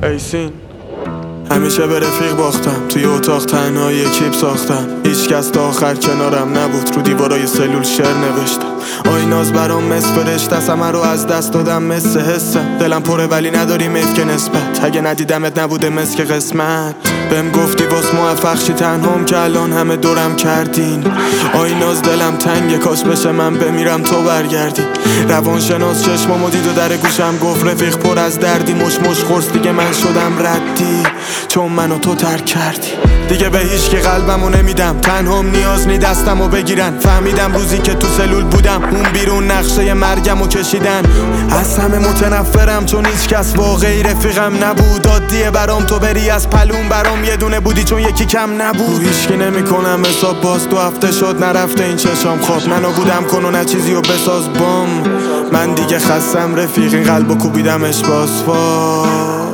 ایسین همیشه به رفیق باختم، توی اتاق تنها یه کیپ ساختم. هیچ کس تا آخر کنارم نبود، رو دیوارای سلول شعر نوشتم. آیناز برام مس فرشته است، همه رو از دست دادم مثل حسم. دلم پره ولی نداری میف که نسبت، اگه ندیدمت نبوده مثل که قسمت. بهم گفتی واس موفق شی تنهام که الان همه دورم کردین. آیناز دلم تنگه، کاش بشه من بمیرم تو برگردی. روانشناس چشمامو دید و در گوشم گفت رفیق پر از دردی. مش خورس دیگه من شدم ردی، چون منو تو ترک کردی. دیگه به هیچ که قلبمو نمیدم، تنهام نیاز نی دستمو بگیرن. فهمیدم روزی که تو سلول بودم اون بیرون نقشه مرگمو کشیدن. از همه متنفرم چون هیچ کس واقعی رفیقم نبود. عادیه برام تو بری از پلون، برام یه دونه بودی چون یکی کم نبود. هیچ که نمیکنم حساب، باز 2 هفته شد نرفته این چشام خواب. منو بودم کن و نه چیزی و بساز بام. من دیگه خستم رفیق، این قلبو کوبیدمش باسفال.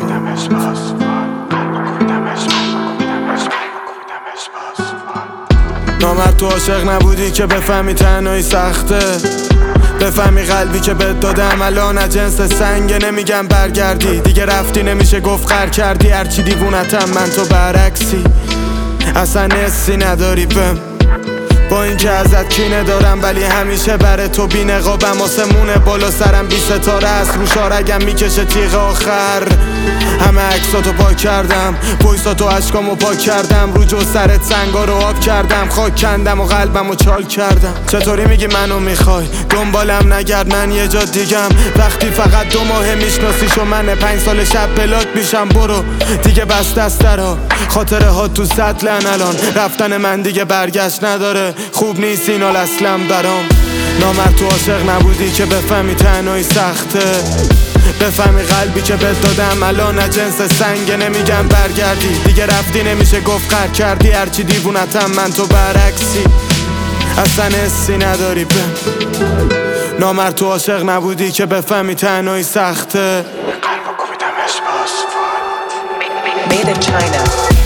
نامرد تو عاشق نبودی که بفهمی تنهایی سخته، بفهمی قلبی که بهت دادم الان از جنس سنگه. نمیگم برگردی، دیگه رفتی نمیشه گفت غر کردی. هرچی دیوونتم من تو برعکسی، اصلا حسی نداری بهم. با اینکه ازت کینه دارم ولی همیشه بره تو بی نقابم. آسمونه بالا سرم 20 ستاره است، رو شارگم میکشه تیغ آخر. همه عکساتو پاک کردم، وایساتو عشقامو پاک کردم. رو جو سرت سنگا رو آب کردم، خاک کندم و قلبمو چال کردم. چطوری میگی منو میخوای دنبالم نگرد، من یه جا دیگم. وقتی فقط 2 ماه میشناسیش و من 5 سال شب بلاک میشم. برو دیگه بس دسترها، خاطره ها تو سطلن. الان رفتن من دیگه برگشت نداره، خوب نیست این حال اصلا برام. نامرد تو عاشق نبودی که بفهمی تنهایی سخته، بفهمی قلبی که بهت دادم الان از جنس سنگه. نمیگم برگردی، دیگه رفتی نمیشه گفت غر کردی. هرچی دیوونتم من تو برعکسی، اصلا حسی نداری بهم. نامرد تو عاشق نبودی که بفهمی تنهایی سخته. قلبو کوبیدمش باسفال. Made in China.